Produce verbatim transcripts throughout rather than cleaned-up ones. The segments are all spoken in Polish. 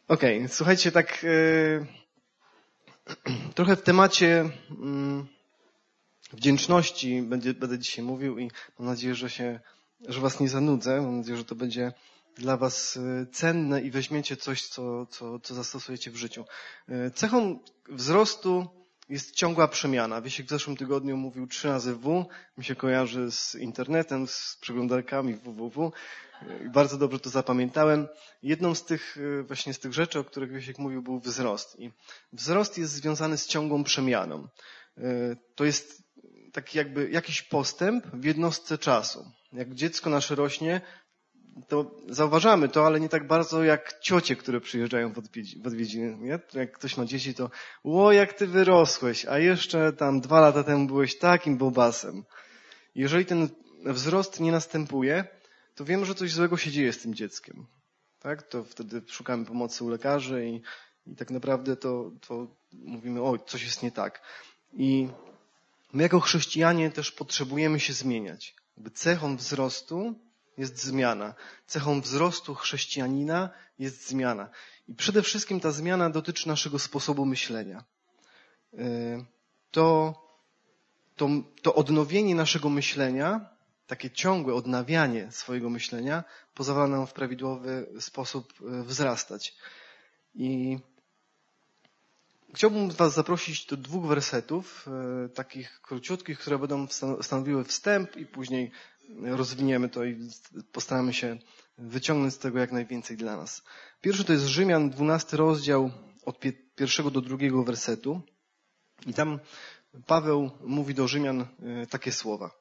Okej, okay, słuchajcie, tak yy, trochę w temacie yy, wdzięczności będzie, będę dzisiaj mówił i mam nadzieję, że się, że was nie zanudzę. Mam nadzieję, że to będzie dla was cenne i weźmiecie coś, co, co, co zastosujecie w życiu. Yy, cechą wzrostu jest ciągła przemiana. Wiesiek w zeszłym tygodniu mówił trzy razy W. Mi się kojarzy z internetem, z przeglądarkami www. I bardzo dobrze to zapamiętałem. Jedną z tych właśnie z tych rzeczy, o których Wiesiek mówił, był wzrost. I wzrost jest związany z ciągłą przemianą. To jest taki jakby jakiś postęp w jednostce czasu. Jak dziecko nasze rośnie, to zauważamy to, ale nie tak bardzo jak ciocie, które przyjeżdżają w odwiedziny. Nie? Jak ktoś ma dzieci, to o, jak ty wyrosłeś, a jeszcze tam dwa lata temu byłeś takim bobasem. Jeżeli ten wzrost nie następuje, to wiemy, że coś złego się dzieje z tym dzieckiem. Tak? To wtedy szukamy pomocy u lekarzy i, i tak naprawdę to, to mówimy, o, coś jest nie tak. I my jako chrześcijanie też potrzebujemy się zmieniać. Jakby cechą wzrostu jest zmiana. Cechą wzrostu chrześcijanina jest zmiana. I przede wszystkim ta zmiana dotyczy naszego sposobu myślenia. To, to, to odnowienie naszego myślenia, takie ciągłe odnawianie swojego myślenia pozwala nam w prawidłowy sposób wzrastać. I chciałbym was zaprosić do dwóch wersetów, takich króciutkich, które będą stanowiły wstęp i później rozwiniemy to i postaramy się wyciągnąć z tego jak najwięcej dla nas. Pierwszy to jest Rzymian, dwunasty rozdział od pierwszego do drugiego wersetu. I tam Paweł mówi do Rzymian takie słowa.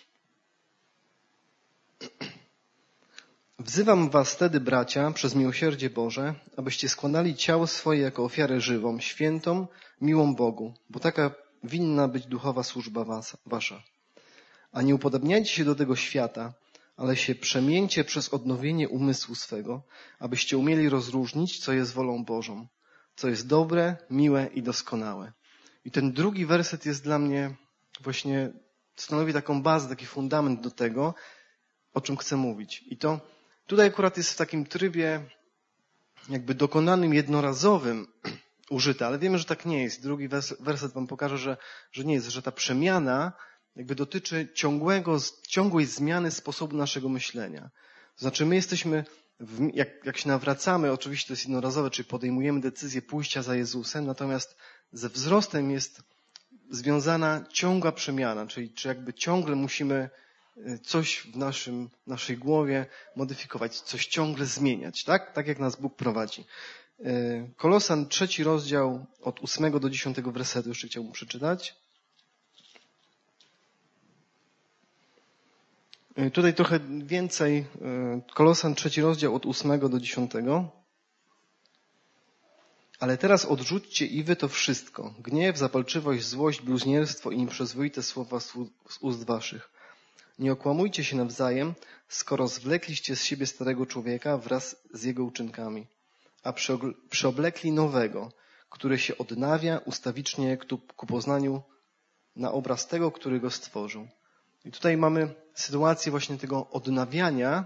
Wzywam was wtedy, bracia, przez miłosierdzie Boże, abyście składali ciało swoje jako ofiarę żywą, świętą, miłą Bogu, bo taka winna być duchowa służba was, wasza. A nie upodobniajcie się do tego świata, ale się przemieńcie przez odnowienie umysłu swego, abyście umieli rozróżnić, co jest wolą Bożą, co jest dobre, miłe i doskonałe. I ten drugi werset jest dla mnie właśnie, stanowi taką bazę, taki fundament do tego, o czym chcę mówić. I to tutaj akurat jest w takim trybie jakby dokonanym, jednorazowym użyte, ale wiemy, że tak nie jest. Drugi werset wam pokaże, że, że nie jest, że ta przemiana jakby dotyczy ciągłego, ciągłej zmiany sposobu naszego myślenia. To znaczy my jesteśmy, w, jak, jak się nawracamy, oczywiście to jest jednorazowe, czyli podejmujemy decyzję pójścia za Jezusem, natomiast ze wzrostem jest związana ciągła przemiana, czyli czy jakby ciągle musimy coś w naszym, naszej głowie modyfikować, coś ciągle zmieniać, tak? Tak jak nas Bóg prowadzi. Kolosan, trzeci rozdział od ósmego do dziesiątego wersetu jeszcze chciałbym przeczytać. Tutaj trochę więcej. Kolosan, trzeci rozdział od ósmego do dziesiątego. Ale teraz odrzućcie i wy to wszystko. Gniew, zapalczywość, złość, bluźnierstwo i nieprzyzwoite słowa z ust waszych. Nie okłamujcie się nawzajem, skoro zwlekliście z siebie starego człowieka wraz z jego uczynkami, a przyoblekli nowego, który się odnawia ustawicznie ku poznaniu na obraz tego, który go stworzył. I tutaj mamy sytuację właśnie tego odnawiania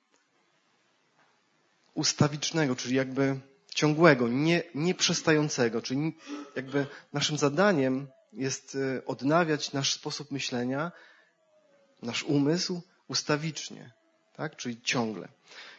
ustawicznego, czyli jakby ciągłego, nie, nieprzestającego, czyli jakby naszym zadaniem jest odnawiać nasz sposób myślenia, nasz umysł ustawicznie, tak? Czyli ciągle.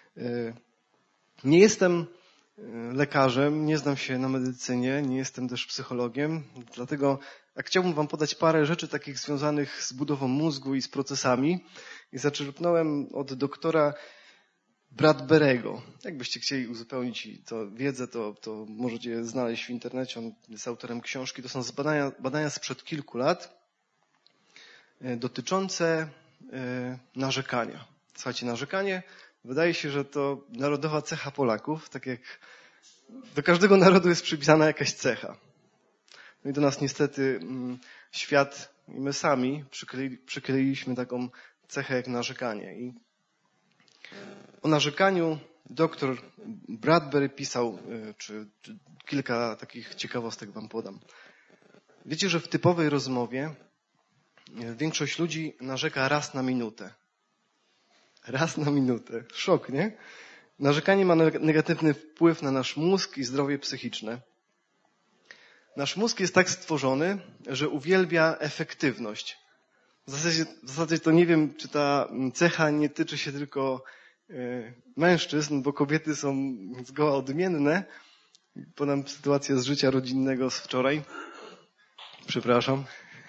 Nie jestem lekarzem, nie znam się na medycynie, nie jestem też psychologiem, dlatego jak chciałbym wam podać parę rzeczy takich związanych z budową mózgu i z procesami i zaczerpnąłem od doktora Bradberego. Jakbyście chcieli uzupełnić to wiedzę, to, to możecie je znaleźć w internecie, on jest autorem książki. To są badania, badania sprzed kilku lat dotyczące narzekania. Słuchajcie, narzekanie, wydaje się, że to narodowa cecha Polaków, tak jak do każdego narodu jest przypisana jakaś cecha. No i do nas niestety świat i my sami przykleili, przykleiliśmy taką cechę jak narzekanie. I o narzekaniu doktor Bradbury pisał, czy, czy kilka takich ciekawostek wam podam. Wiecie, że w typowej rozmowie większość ludzi narzeka raz na minutę. Raz na minutę. Szok, nie? Narzekanie ma negatywny wpływ na nasz mózg i zdrowie psychiczne. Nasz mózg jest tak stworzony, że uwielbia efektywność. W zasadzie, w zasadzie to nie wiem, czy ta cecha nie tyczy się tylko y, mężczyzn, bo kobiety są zgoła odmienne. Podam sytuację z życia rodzinnego z wczoraj. Przepraszam.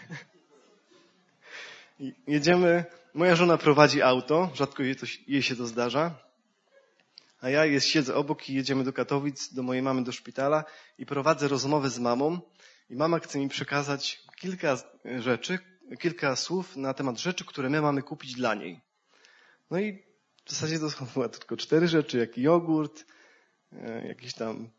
Jedziemy, moja żona prowadzi auto, rzadko jej, to, jej się to zdarza, a ja jest, siedzę obok i jedziemy do Katowic, do mojej mamy do szpitala i prowadzę rozmowę z mamą i mama chce mi przekazać kilka rzeczy, kilka słów na temat rzeczy, które my mamy kupić dla niej. No i w zasadzie to są chyba tylko cztery rzeczy, jak jogurt, jakiś tam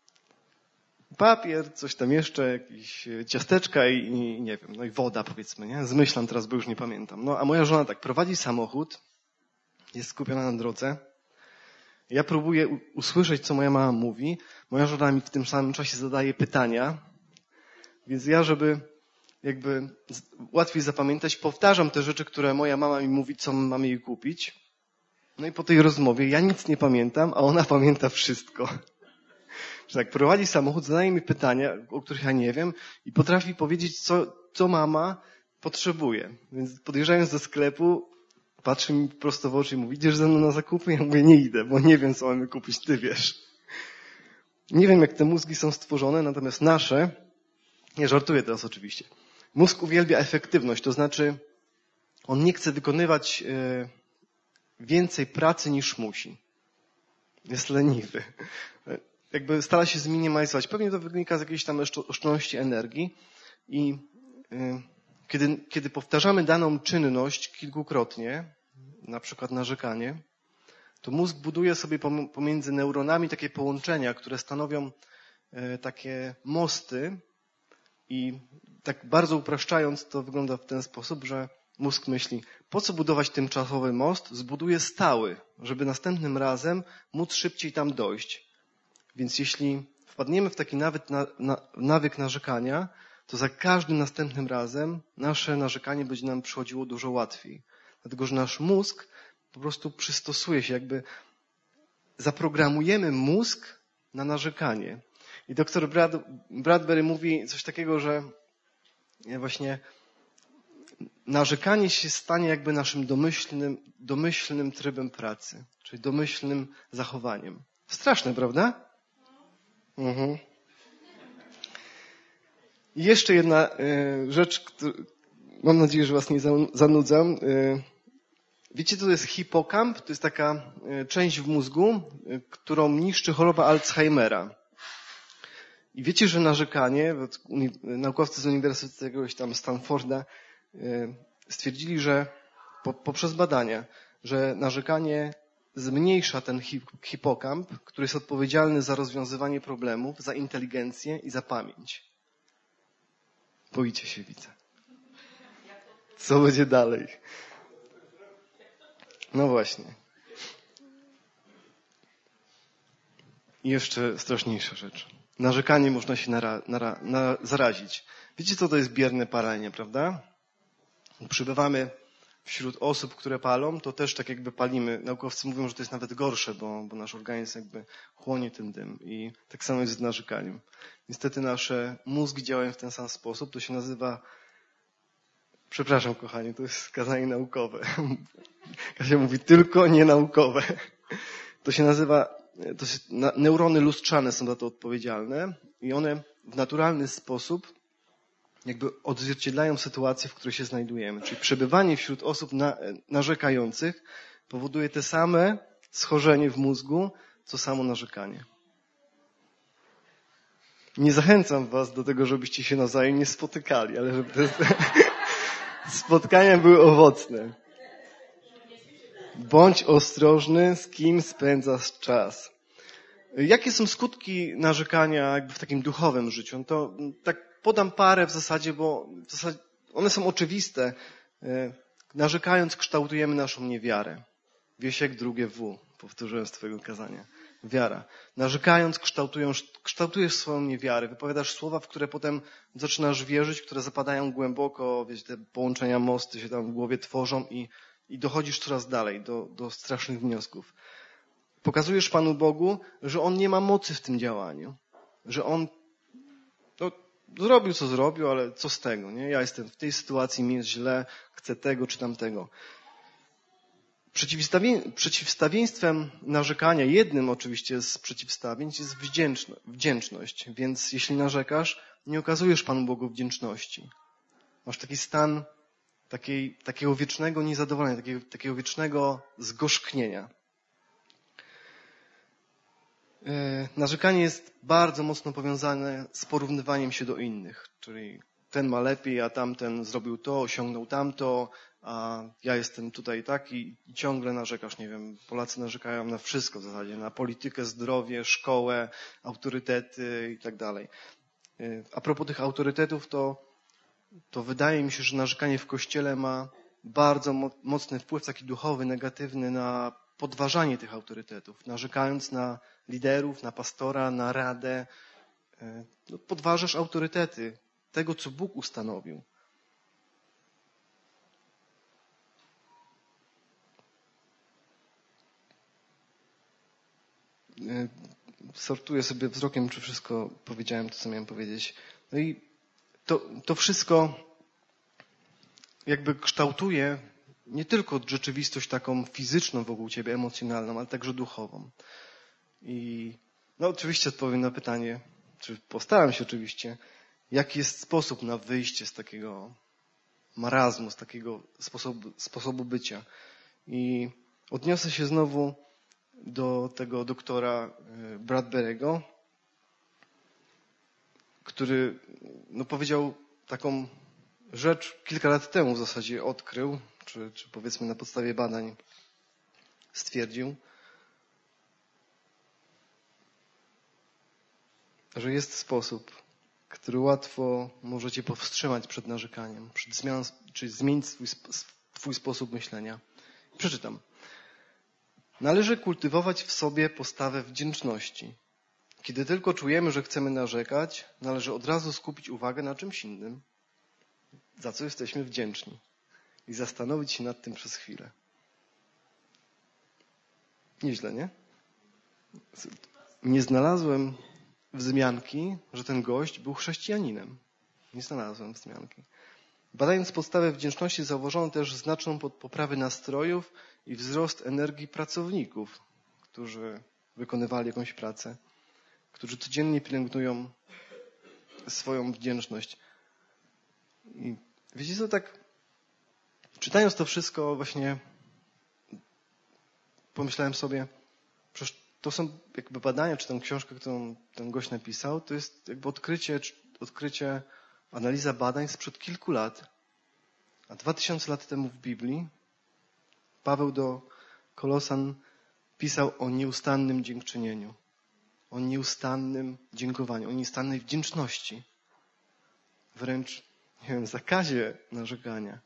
papier, coś tam jeszcze, jakieś ciasteczka i, i nie wiem, no i woda powiedzmy, nie? Zmyślam teraz, bo już nie pamiętam. No a moja żona tak prowadzi samochód, jest skupiona na drodze. Ja próbuję u- usłyszeć, co moja mama mówi. Moja żona mi w tym samym czasie zadaje pytania, więc ja, żeby jakby z- łatwiej zapamiętać, powtarzam te rzeczy, które moja mama mi mówi, co mamy jej kupić. No i po tej rozmowie ja nic nie pamiętam, a ona pamięta wszystko. Że tak prowadzi samochód, zadaje mi pytania, o których ja nie wiem i potrafi powiedzieć, co, co mama potrzebuje. Więc podjeżdżając do sklepu, patrzy mi prosto w oczy i mówi, idziesz ze mną na zakupy? Ja mówię, nie idę, bo nie wiem, co mamy kupić, ty wiesz. Nie wiem, jak te mózgi są stworzone, natomiast nasze, nie żartuję teraz oczywiście, mózg uwielbia efektywność, to znaczy on nie chce wykonywać e, więcej pracy niż musi. Jest leniwy. Jakby stara się zminimalizować. Pewnie to wynika z jakiejś tam oszczędności energii i y, kiedy, kiedy powtarzamy daną czynność kilkukrotnie, na przykład narzekanie, to mózg buduje sobie pomiędzy neuronami takie połączenia, które stanowią y, takie mosty i tak bardzo upraszczając to wygląda w ten sposób, że mózg myśli, po co budować tymczasowy most? Zbuduję stały, żeby następnym razem móc szybciej tam dojść. Więc jeśli wpadniemy w taki nawyk, na, na, nawyk narzekania, to za każdym następnym razem nasze narzekanie będzie nam przychodziło dużo łatwiej. Dlatego, że nasz mózg po prostu przystosuje się, jakby zaprogramujemy mózg na narzekanie. I doktor Brad, Bradbury mówi coś takiego, że właśnie narzekanie się stanie jakby naszym domyślnym, domyślnym trybem pracy, czyli domyślnym zachowaniem. Straszne, prawda? Mhm. I jeszcze jedna y, rzecz, którą, mam nadzieję, że was nie zanudzam. Y, wiecie, co to jest hipokamp? To jest taka y, część w mózgu, y, którą niszczy choroba Alzheimera. I wiecie, że narzekanie, uni, naukowcy z Uniwersytetu jakiegoś tam Stanforda y, stwierdzili, że po, poprzez badania, że narzekanie zmniejsza ten hipokamp, który jest odpowiedzialny za rozwiązywanie problemów, za inteligencję i za pamięć. Boicie się, widzę. Co będzie dalej? No właśnie. I jeszcze straszniejsza rzecz. Narzekanie można się nara, nara, na, zarazić. Wiecie, co to jest bierne palenie, prawda? Przybywamy wśród osób, które palą, to też tak jakby palimy. Naukowcy mówią, że to jest nawet gorsze, bo, bo nasz organizm jakby chłonie ten dym. I tak samo jest z narzekaniem. Niestety nasze mózgi działają w ten sam sposób. To się nazywa... Przepraszam, kochani, to jest skazanie naukowe. Kasia mówi tylko nienaukowe. To się nazywa... To się, neurony lustrzane są za to odpowiedzialne i one w naturalny sposób jakby odzwierciedlają sytuację, w której się znajdujemy. Czyli przebywanie wśród osób na, narzekających powoduje te same schorzenie w mózgu, co samo narzekanie. Nie zachęcam was do tego, żebyście się nawzajem nie spotykali, ale żeby te spotkania były owocne. Bądź ostrożny, z kim spędzasz czas. Jakie są skutki narzekania jakby w takim duchowym życiu? No to tak podam parę w zasadzie, bo w zasadzie one są oczywiste. Narzekając kształtujemy naszą niewiarę. Wiesiek, drugie W. Powtórzyłem z twojego kazania. Wiara. Narzekając kształtujesz swoją niewiarę. Wypowiadasz słowa, w które potem zaczynasz wierzyć, które zapadają głęboko, wiecie, te połączenia, mosty się tam w głowie tworzą i, i dochodzisz coraz dalej do, do strasznych wniosków. pokazujesz Panu Bogu, że On nie ma mocy w tym działaniu. Że On no, zrobił, co zrobił, ale co z tego, nie? Ja jestem w tej sytuacji, mi jest źle, chcę tego czy tamtego. Przeciwstawi- przeciwstawieństwem narzekania, jednym oczywiście z przeciwstawieństw jest wdzięczno- wdzięczność. Więc jeśli narzekasz, nie okazujesz Panu Bogu wdzięczności. Masz taki stan takiej, takiego wiecznego niezadowolenia, takiego, takiego wiecznego zgorzknienia. Yy, narzekanie jest bardzo mocno powiązane z porównywaniem się do innych. Czyli ten ma lepiej, a tamten zrobił to, osiągnął tamto, a ja jestem tutaj taki i ciągle narzekasz. Nie wiem, Polacy narzekają na wszystko w zasadzie, na politykę, zdrowie, szkołę, autorytety i tak dalej. A propos tych autorytetów, to, to wydaje mi się, że narzekanie w Kościele ma bardzo mocny wpływ, taki duchowy, negatywny na podważanie tych autorytetów. Narzekając na liderów, na pastora, na radę, no, podważasz autorytety tego, co Bóg ustanowił. Sortuję sobie wzrokiem, czy wszystko powiedziałem, to co miałem powiedzieć. No i to, to wszystko jakby kształtuje nie tylko rzeczywistość taką fizyczną wokół ciebie, emocjonalną, ale także duchową. I no oczywiście odpowiem na pytanie, czy postaram się oczywiście, jaki jest sposób na wyjście z takiego marazmu, z takiego sposobu, sposobu bycia. I odniosę się znowu do tego doktora Bradbury'ego, który no, powiedział taką rzecz, kilka lat temu w zasadzie odkrył, czy, czy powiedzmy na podstawie badań stwierdził, że jest sposób, który łatwo może cię powstrzymać przed narzekaniem, przed zmianą, czy zmienić swój, swój sposób myślenia. Przeczytam. Należy kultywować w sobie postawę wdzięczności. Kiedy tylko czujemy, że chcemy narzekać, należy od razu skupić uwagę na czymś innym, za co jesteśmy wdzięczni i zastanowić się nad tym przez chwilę. Nieźle, nie? Nie znalazłem wzmianki, że ten gość był chrześcijaninem. Nie znalazłem wzmianki. Badając podstawę wdzięczności, zauważono też znaczną poprawę nastrojów i wzrost energii pracowników, którzy wykonywali jakąś pracę, którzy codziennie pielęgnują swoją wdzięczność. I wiecie co, tak czytając to wszystko właśnie pomyślałem sobie, przecież to są jakby badania, czy tę książkę, którą ten gość napisał, to jest jakby odkrycie, odkrycie, analiza badań sprzed kilku lat. A dwa tysiące lat temu w Biblii Paweł do Kolosan pisał o nieustannym dziękczynieniu, o nieustannym dziękowaniu, o nieustannej wdzięczności. Wręcz, nie wiem, zakazie narzekania.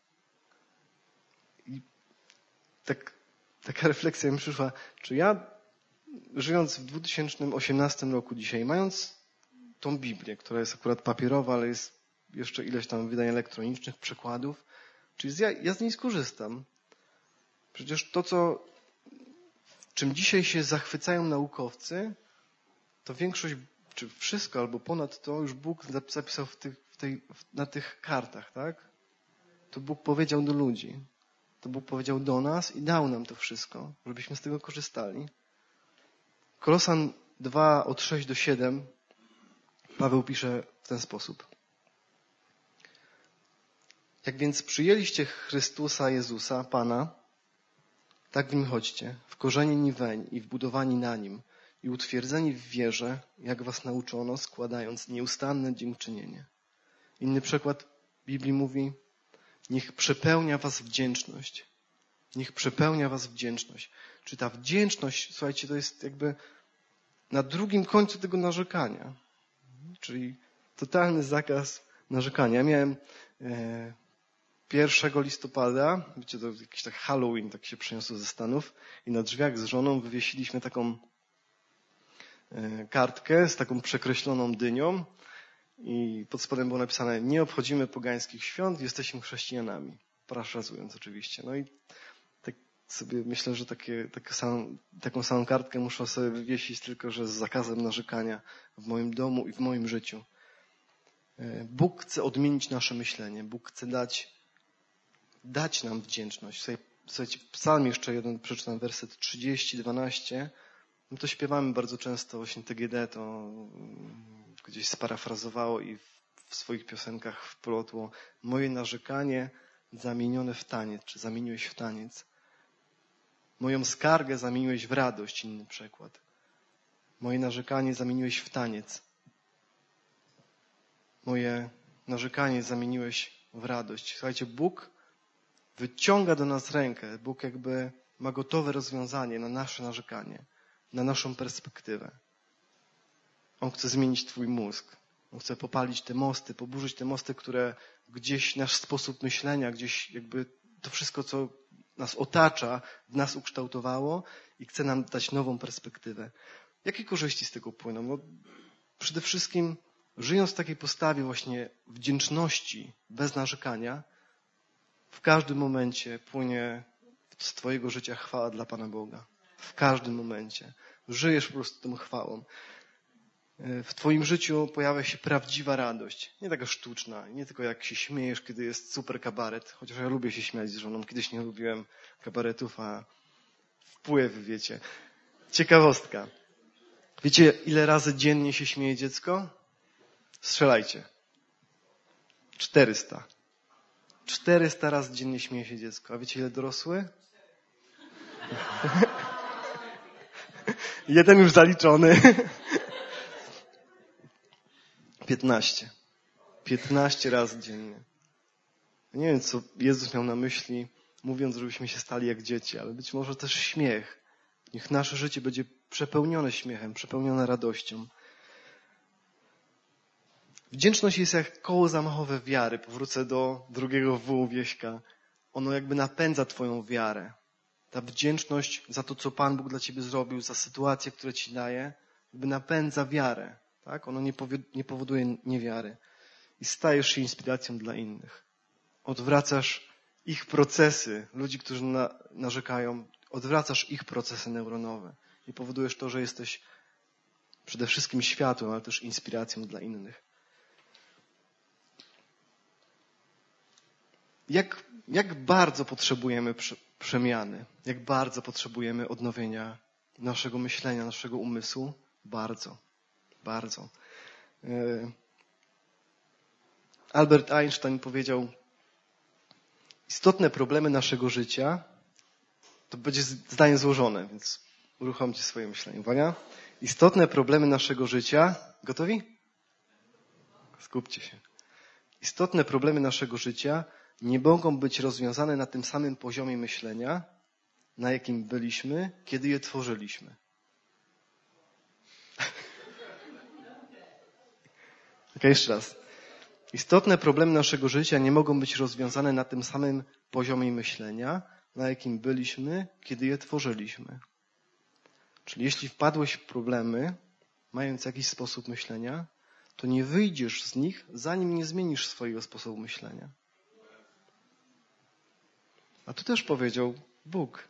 I tak, taka refleksja mi przyszła, czy ja, żyjąc w dwa tysiące osiemnastym roku dzisiaj, mając tą Biblię, która jest akurat papierowa, ale jest jeszcze ileś tam wydań elektronicznych, przekładów, czy ja, ja z niej skorzystam. Przecież to, co, czym dzisiaj się zachwycają naukowcy, to większość, czy wszystko, albo ponad to już Bóg zapisał w tych, w tej, na tych kartach, tak? To Bóg powiedział do ludzi. To Bóg powiedział do nas i dał nam to wszystko, żebyśmy z tego korzystali. Kolosan dwa, od sześć do siedem, Paweł pisze w ten sposób. Jak więc przyjęliście Chrystusa Jezusa, Pana, tak w Nim chodźcie, wkorzenieni weń i wbudowani na Nim i utwierdzeni w wierze, jak was nauczono, składając nieustanne dziękczynienie. Inny przykład Biblii mówi, niech przepełnia was wdzięczność. Niech przepełnia was wdzięczność. Czy ta wdzięczność, słuchajcie, to jest jakby na drugim końcu tego narzekania. Czyli totalny zakaz narzekania. Ja miałem e, pierwszego listopada, wiecie, to jakiś tak Halloween, tak się przeniosło ze Stanów i na drzwiach z żoną wywiesiliśmy taką e, kartkę z taką przekreśloną dynią i pod spodem było napisane, nie obchodzimy pogańskich świąt, jesteśmy chrześcijanami. Parafrazując oczywiście. No i tak sobie myślę, że takie, takie sam, taką samą kartkę muszę sobie wywiesić, tylko że z zakazem narzekania w moim domu i w moim życiu. Bóg chce odmienić nasze myślenie. Bóg chce dać, dać nam wdzięczność. Słuchajcie, w psalmie jeszcze jeden przeczytam, werset trzydzieści, dwanaście. My to śpiewamy bardzo często, właśnie T G D to gdzieś sparafrazowało i w swoich piosenkach wplotło. Moje narzekanie zamienione w taniec, czy zamieniłeś w taniec. Moją skargę zamieniłeś w radość, inny przykład. Moje narzekanie zamieniłeś w taniec. Moje narzekanie zamieniłeś w radość. Słuchajcie, Bóg wyciąga do nas rękę. Bóg jakby ma gotowe rozwiązanie na nasze narzekanie, na naszą perspektywę. On chce zmienić twój mózg. On chce popalić te mosty, poburzyć te mosty, które gdzieś nasz sposób myślenia, gdzieś jakby to wszystko, co nas otacza, w nas ukształtowało i chce nam dać nową perspektywę. Jakie korzyści z tego płyną? No, przede wszystkim żyjąc w takiej postawie właśnie wdzięczności, bez narzekania, w każdym momencie płynie z twojego życia chwała dla Pana Boga. W każdym momencie. Żyjesz po prostu tą chwałą. W twoim życiu pojawia się prawdziwa radość. Nie taka sztuczna. Nie tylko jak się śmiejesz, kiedy jest super kabaret. Chociaż ja lubię się śmiać z żoną. Kiedyś nie lubiłem kabaretów, a wpływ, wiecie. Ciekawostka. Wiecie, ile razy dziennie się śmieje dziecko? Strzelajcie. czterysta. czterysta razy dziennie śmieje się dziecko. A wiecie, ile dorosły? Jeden już zaliczony. piętnaście. piętnaście razy dziennie. Nie wiem, co Jezus miał na myśli, mówiąc, żebyśmy się stali jak dzieci, ale być może też śmiech. Niech nasze życie będzie przepełnione śmiechem, przepełnione radością. Wdzięczność jest jak koło zamachowe wiary. Powrócę do drugiego W. Wieśka. Ono jakby napędza twoją wiarę. Ta wdzięczność za to, co Pan Bóg dla ciebie zrobił, za sytuacje, które ci daje, jakby napędza wiarę. Tak? Ono nie, powie, nie powoduje niewiary. I stajesz się inspiracją dla innych. Odwracasz ich procesy, ludzi, którzy na, narzekają, odwracasz ich procesy neuronowe. I powodujesz to, że jesteś przede wszystkim światłem, ale też inspiracją dla innych. Jak, jak bardzo potrzebujemy przemiany, jak bardzo potrzebujemy odnowienia naszego myślenia, naszego umysłu? Bardzo, bardzo. Albert Einstein powiedział, istotne problemy naszego życia, to będzie zdanie złożone, więc uruchomcie swoje myślenie. Uwaga. Istotne problemy naszego życia, gotowi? Skupcie się. Istotne problemy naszego życia nie mogą być rozwiązane na tym samym poziomie myślenia, na jakim byliśmy, kiedy je tworzyliśmy. Ok, jeszcze raz. Istotne problemy naszego życia nie mogą być rozwiązane na tym samym poziomie myślenia, na jakim byliśmy, kiedy je tworzyliśmy. Czyli jeśli wpadłeś w problemy, mając jakiś sposób myślenia, to nie wyjdziesz z nich, zanim nie zmienisz swojego sposobu myślenia. A tu też powiedział Bóg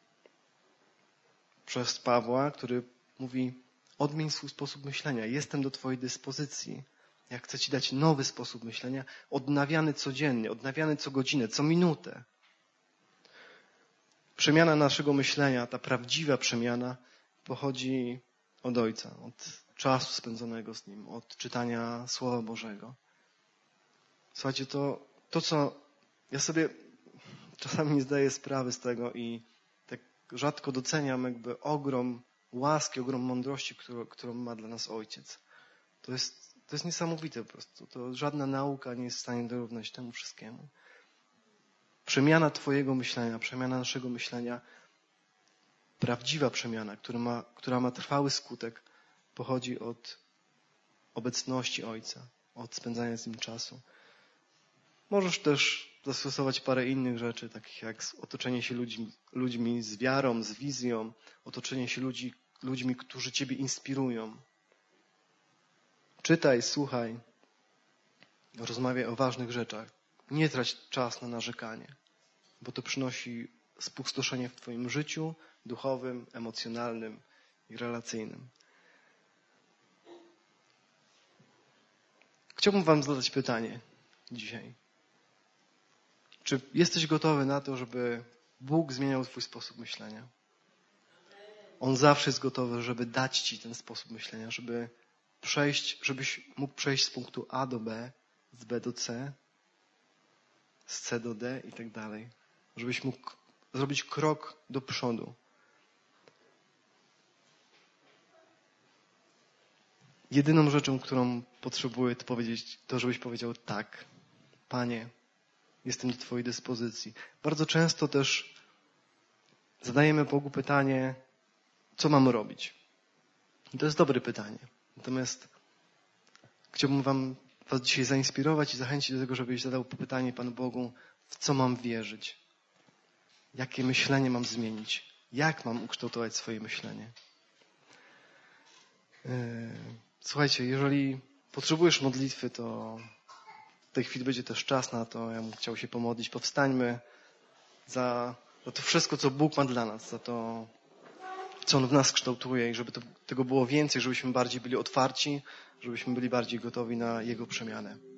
przez Pawła, który mówi, odmień swój sposób myślenia. Jestem do twojej dyspozycji. Ja chcę ci dać nowy sposób myślenia, odnawiany codziennie, odnawiany co godzinę, co minutę. Przemiana naszego myślenia, ta prawdziwa przemiana pochodzi od Ojca, od czasu spędzonego z Nim, od czytania Słowa Bożego. Słuchajcie, to, to co ja sobie czasami nie zdaję sprawy z tego i tak rzadko doceniam jakby ogrom łaski, ogrom mądrości, którą, którą ma dla nas Ojciec. To jest, to jest niesamowite po prostu. To żadna nauka nie jest w stanie dorównać temu wszystkiemu. Przemiana twojego myślenia, przemiana naszego myślenia, prawdziwa przemiana, która ma, która ma trwały skutek, pochodzi od obecności Ojca, od spędzania z Nim czasu. Możesz też zastosować parę innych rzeczy, takich jak otoczenie się ludźmi, ludźmi z wiarą, z wizją, otoczenie się ludzi, ludźmi, którzy ciebie inspirują. Czytaj, słuchaj, rozmawiaj o ważnych rzeczach. Nie trać czas na narzekanie, bo to przynosi spustoszenie w twoim życiu duchowym, emocjonalnym i relacyjnym. Chciałbym wam zadać pytanie dzisiaj. Czy jesteś gotowy na to, żeby Bóg zmieniał twój sposób myślenia? On zawsze jest gotowy, żeby dać ci ten sposób myślenia, żeby przejść, żebyś mógł przejść z punktu A do B, z B do C, z C do D i tak dalej. Żebyś mógł zrobić krok do przodu. Jedyną rzeczą, którą potrzebuję, to powiedzieć, to żebyś powiedział tak. Panie, jestem do twojej dyspozycji. Bardzo często też zadajemy Bogu pytanie, co mam robić? I to jest dobre pytanie. Natomiast chciałbym wam, was dzisiaj zainspirować i zachęcić do tego, żebyś zadał pytanie Panu Bogu, w co mam wierzyć? Jakie myślenie mam zmienić? Jak mam ukształtować swoje myślenie? Słuchajcie, jeżeli potrzebujesz modlitwy, to w tej chwili będzie też czas na to. Ja bym chciał się pomodlić. Powstańmy za, za to wszystko, co Bóg ma dla nas, za to, co On w nas kształtuje i żeby to, tego było więcej, żebyśmy bardziej byli otwarci, żebyśmy byli bardziej gotowi na Jego przemianę.